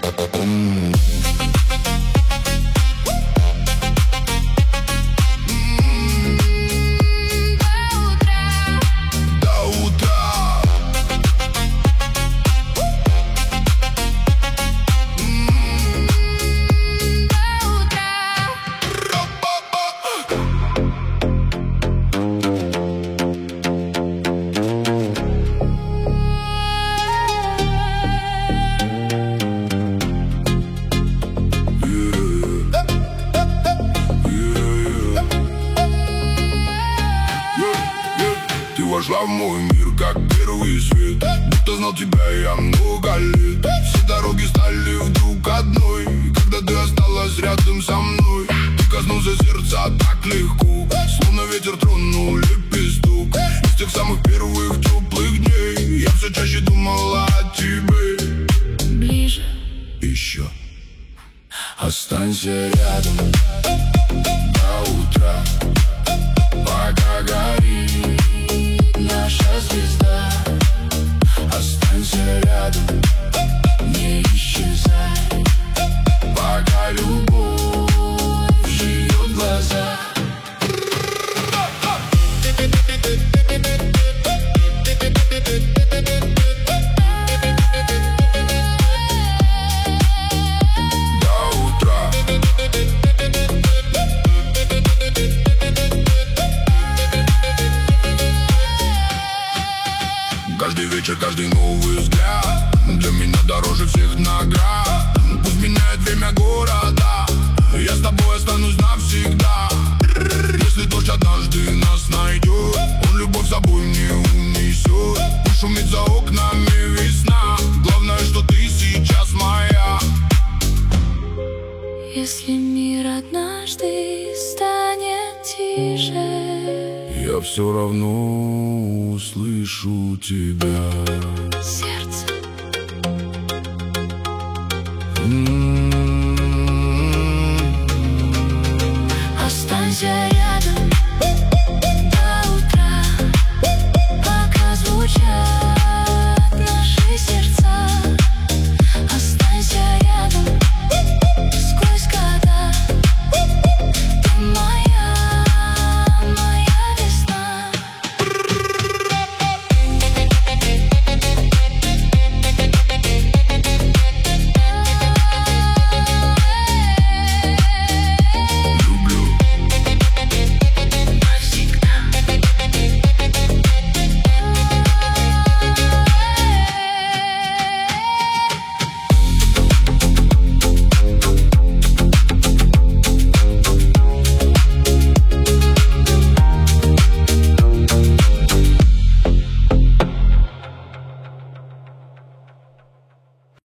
Ты вошла в мой мир, как первый свет. Будто знал тебя я много лет. Все дороги стали вдруг одной, когда ты осталась рядом со мной. Ты коснулся сердца так легко, словно ветер тронул лепесток. С тех самых первых теплых дней я все чаще думала о тебе. Ближе еще останься рядом до утра, пока горит наша звезда. Останься рядом, не исчезай, пока любовь живет в глазах. Каждый вечер, каждый новый взгляд для меня дороже всех наград. Пусть меняет время города, я с тобой останусь навсегда. Если дождь однажды нас найдет, он любовь с собой не унесет. Пусть шумит за окнами весна, главное, что ты сейчас моя. Если мир однажды станет тише, я все равно услышу тебя. Сердце